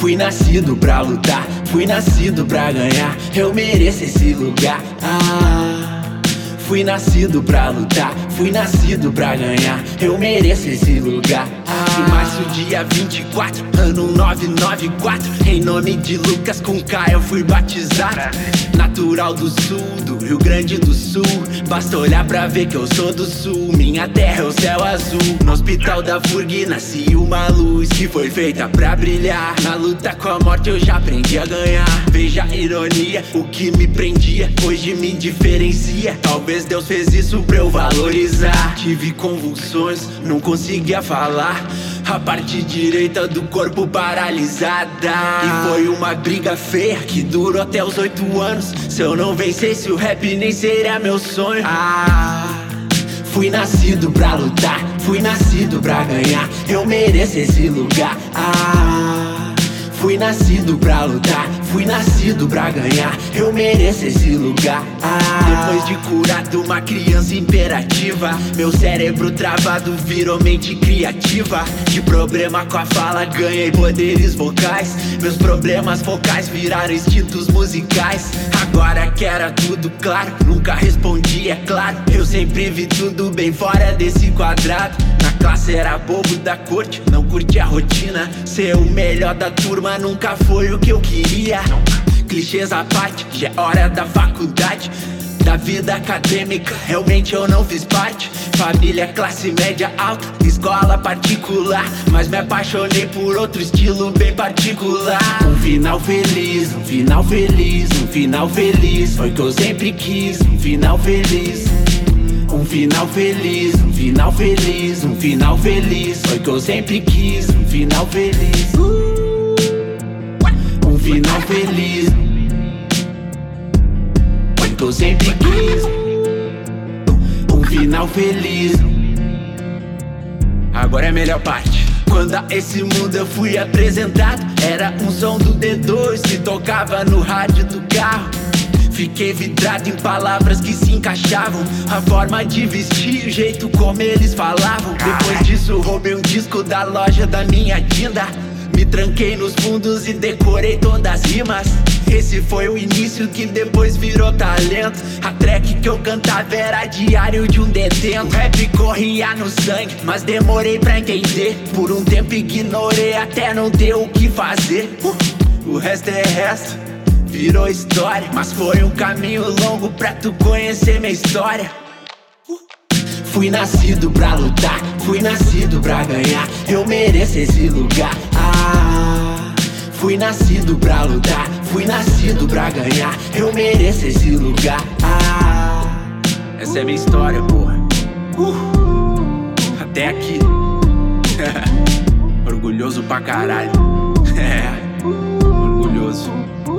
Fui nascido pra lutar, fui nascido pra ganhar. Eu mereço esse lugar. Fui nascido pra lutar, fui nascido pra ganhar. Eu mereço esse lugar. Em março, dia 24, ano 994. Em nome de Lucas com K eu fui batizado. Natural do sul, do Rio Grande do Sul. Basta olhar pra ver que eu sou do sul. Minha terra é o céu azul. No hospital da FURG nasci uma luz que foi feita pra brilhar. Na luta com a morte eu já aprendi a ganhar. Veja a ironia, o que me prendia hoje me diferencia. Talvez Deus fez isso pra eu valorizar. Tive convulsões, não conseguia falar. A parte direita do corpo paralisada. E foi uma briga feia que durou até os 8 anos. Se eu não vencesse o rap nem seria meu sonho. Fui nascido pra lutar, fui nascido pra ganhar. Eu mereço esse lugar. Fui nascido pra lutar, fui nascido pra ganhar. Eu mereço esse lugar. Depois de curado uma criança imperativa, meu cérebro travado virou mente criativa. De problema com a fala ganhei poderes vocais. Meus problemas focais viraram instintos musicais. Agora que era tudo claro, nunca respondi, é claro. Eu sempre vi tudo bem fora desse quadrado. Na classe era bobo da corte, não curti a rotina. Ser o melhor da turma nunca foi o que eu queria. Clichês à parte, já é hora da faculdade. Da vida acadêmica, realmente eu não fiz parte. Família classe média alta, escola particular. Mas me apaixonei por outro estilo bem particular. Um final feliz, um final feliz, um final feliz. Foi o que eu sempre quis, um final feliz. Um final feliz, um final feliz, um final feliz. Foi o que eu sempre quis, um final feliz. Um final feliz, foi o que eu sempre quis. Um final feliz. Agora é a melhor parte. Quando a esse mundo eu fui apresentado, era um som do D2 que tocava no rádio do carro. Fiquei vidrado em palavras que se encaixavam. A forma de vestir, o jeito como eles falavam. Depois disso roubei um disco da loja da minha Dinda. Me tranquei nos fundos e decorei todas as rimas. Esse foi o início que depois virou talento. A track que eu cantava era diário de um detento. O rap corria no sangue, mas demorei pra entender. Por um tempo ignorei até não ter o que fazer. O resto é resto, virou história. Mas foi um caminho longo pra tu conhecer minha história. Fui nascido pra lutar, fui nascido pra ganhar. Eu mereço esse lugar. Fui nascido pra lutar, fui nascido pra ganhar. Eu mereço esse lugar. Essa é minha história, porra. Até aqui. Orgulhoso pra caralho. Orgulhoso.